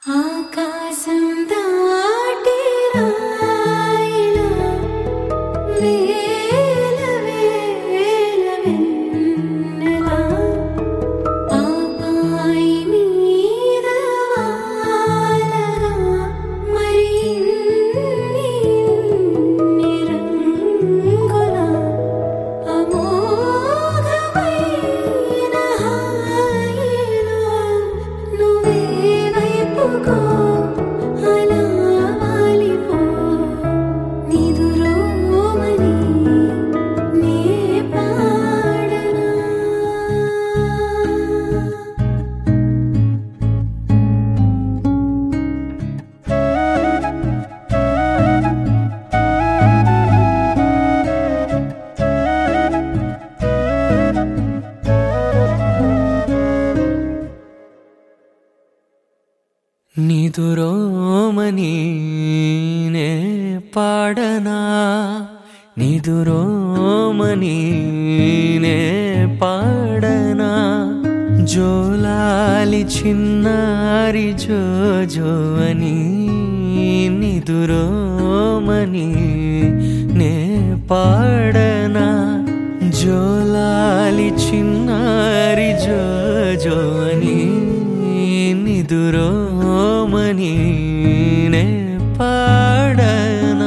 ఆకాశం దాటి రాయిలా వేల వేల వెన్నెలా ఆపాయి మీద వాలగా మరి ఇన్ని రంగుల అమోఘమైన హాయిలో నువ్వే వైపుకో అలా వాలిపో నిదురోమని నే పాడనా. నిదురోమని నే పాడనా, నిదురోమని నే పాడనా, జోలాలి చిన్నారి జోజో అని నిదురోమని నే పాడనా, జోలాలి చిన్నారి జోజో అని నిదురోమని నే పాడనా.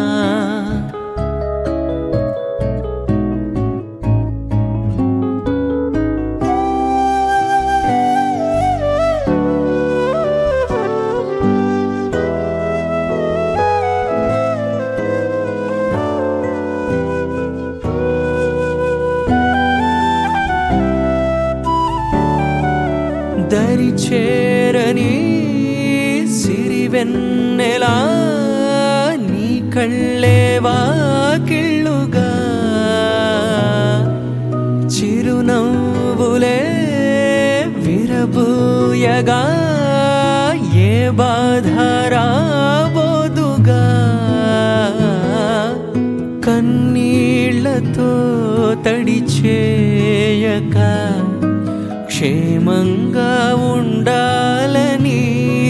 దరి చేరని సిరివెన్నెలా నీ కళ్ళే వాకిళ్ళుగా, చిరునవ్వులే విరబూయగా ఏ బాధ రాబోదుగా, కన్నీళ్లతో తడిచేయక క్షేమంగా ఉండాలని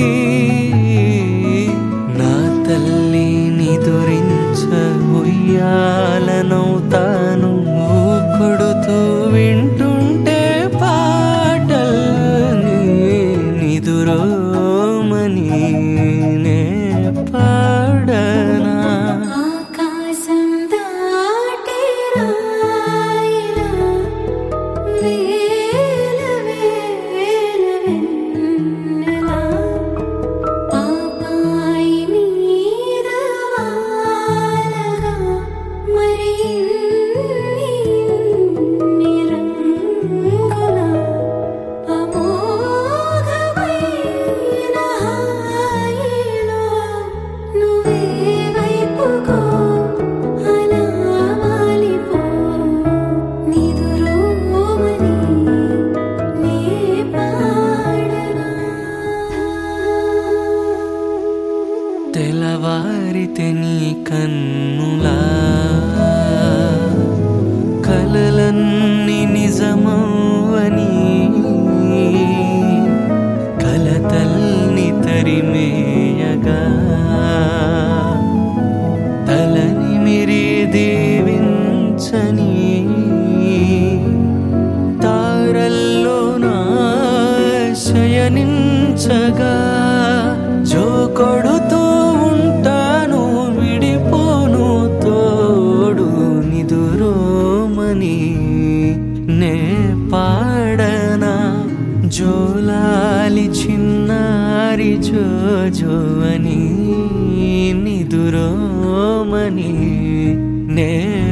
నా తల్లి నిదురించ ఉయ్యాలనవుతాను కొడుతూ వింటుంటే పాటల్ని నిదురోమని నే పాడనా. ఆకాశం దాటి రాయిలా వేల వేల వెన్నెలా ఆపాయి మీద వాలగా మరి ఇన్ని రంగుల అమోఘమైన హాయిలో నువ్వే వైపుకో అలా వాలిపో నిదురోమని నే పాడనా. తెల్లవారితే నీ కన్నులా కలలన్నీ నిజమవని, కలతల్ని తరిమేయగా తలని మిరి దీవించని, తారల్లో నా శయనించగా జో కొడుతూ ఉంటాను విడిపోను తోడు నిదురోమని నే పాడనా, జోలాలి చిన్నారి జోజో అని నిదురోమని నే